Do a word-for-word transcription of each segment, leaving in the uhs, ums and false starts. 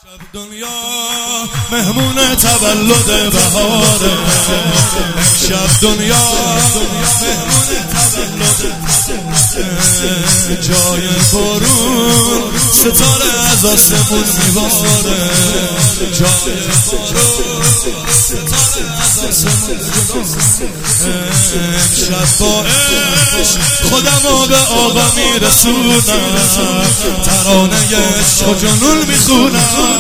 شب دنیا مهمون تولد بهاره، شب دنیا مهمون تولد جای بارون ستاره از آسمون میباره، جای بارون ستاره از آسمون میباره. امشب با عشق خودمو به آقا میرسونم، ترانه عشق و جنون میخونم،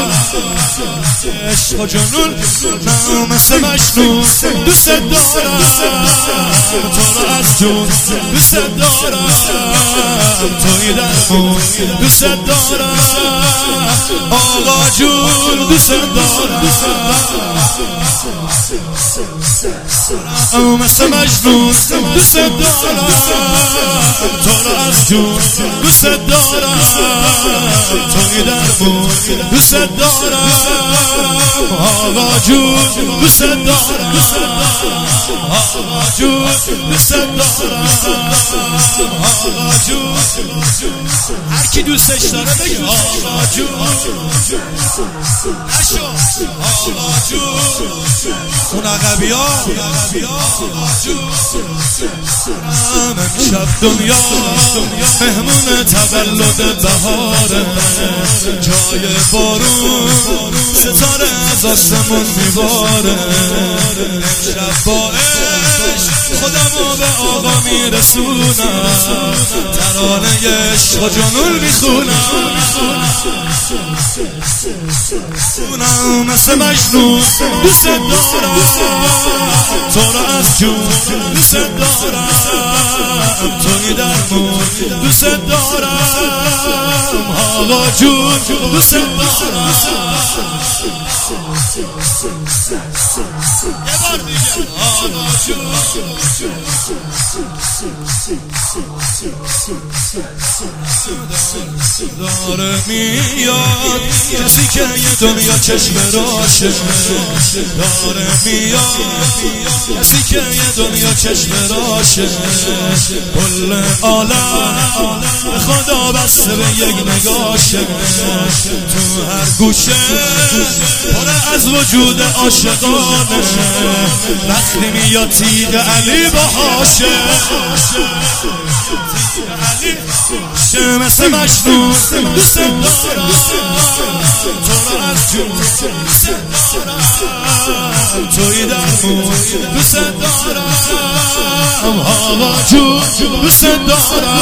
عشق و جنون من مثل مجنون دوست دارم، تو رو از جون دوست دارم، توی درمون دوست دارم، آقا جون دوست دارم، مثل مجنون دوست دارم، تو رو از جون دوست دارم، توی درمون دوست دارم، آقا جون دوست دارم، آقا جون دوست دارم، آقا جون. هر کی دوستش داره بگه آقا جون، نشو آقا جون، اون عقبی ها آقا جون. امشب دنیا مهمون تولد بهاره، جای بارون ستاره از آسمون میباره، امشب با عشق خودمو به آقا میرسونم، ترانه عشق و جنون میخونم، اونم مثل مجنون دوست دارم، تو رو از جون دوست دارم، توی درمون دوست دارم، آقا جون دوست دارم. یه بار دیگه آقا جون. داره میاد کسی که یه دنیا چشم راشه، داره میاد کسی که یه دنیا چشم راشه، کل عالم خدا بسته به یک نگاشه، تو هر گوشه پر از وجود عاشقانه، وقتی میاد تیغ علی باهاشه، علی مثل مجنون دوست دارم، تو رو از جون دوست دارم، توی درمون دوست دارم، آقا جون دوست دارم،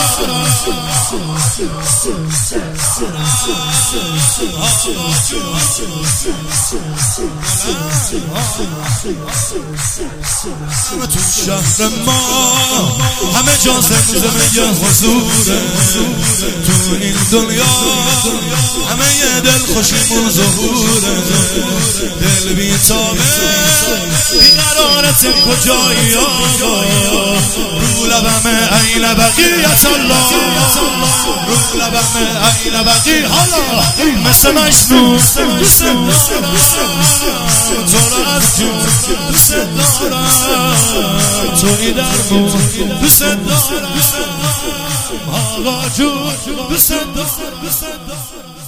تو شهر ما همه جا زمزمه حضوره، تو این دنیا همه یه دل خوشیمون ظهوره، دل بی تابه بیقرارت کجایی آقا، رو لبم عین بقیت الله، رو لبم عین بقی حالا مثل مجنون دوست دارم، تو رو از جون دوست دارم، توی درمون دوست دارم، آقا جون دوست دارم.